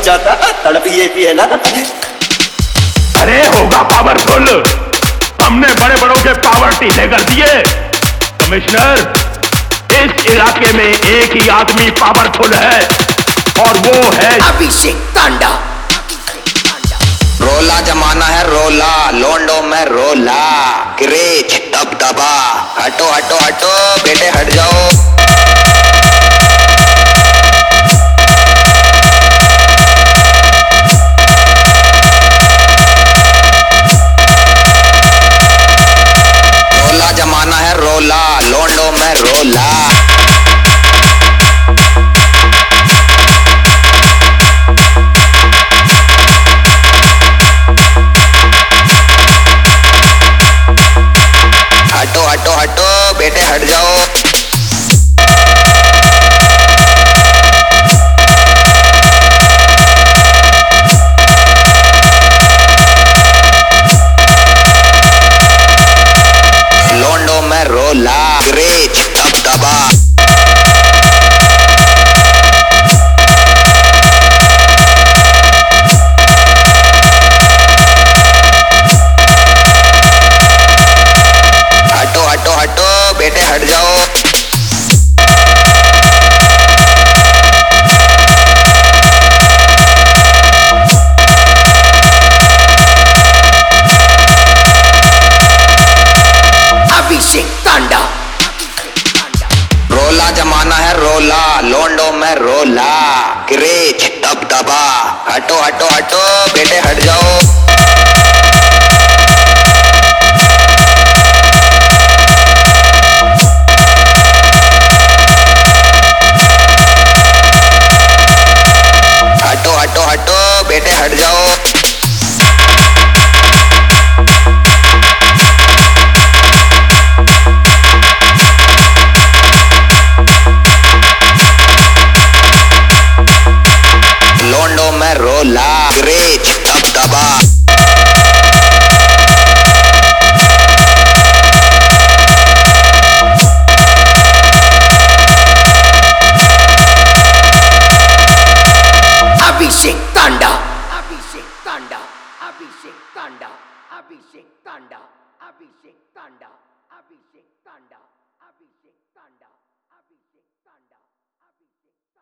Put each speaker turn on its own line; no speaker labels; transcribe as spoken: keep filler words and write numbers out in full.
चाहता, तड़प ये भी है ना।
अरे होगा पावरफुल, हमने बड़े बड़ों के पावर ढीले कर दिए। कमिश्नर, इस इलाके में एक ही आदमी पावरफुल है और वो है
अभिषेक तांडा।
रोला जमाना है रोला, लोंडो में रोला, क्रेज दबदबा। हटो हटो हटो बेटे हट जाओ। रोला जमाना है रोला, लोंडो में रोला। हटो हटो हटो बेटे हट जाओ। लोंडो में रोला, क्रेज दबदबा। हटो हटो हटो बेटे हट जाओ।
अभिषेक तांडा।
रोला जमाना है रोला, लोंडो में रोला, क्रेज दबदबा। हटो हटो हटो बेटे हट जाओ। हटो हटो हटो बेटे हट जाओ। लोंडो में रोला, क्रेज दबदबा।
अभिषेक तांडा। अभिषेक तांडा। अभिषेक तांडा। अभिषेक तांडा। अभिषेक तांडा। अभिषेक तांडा। अभिषेक तांडा। अभिषेक तांडा। अभिषेक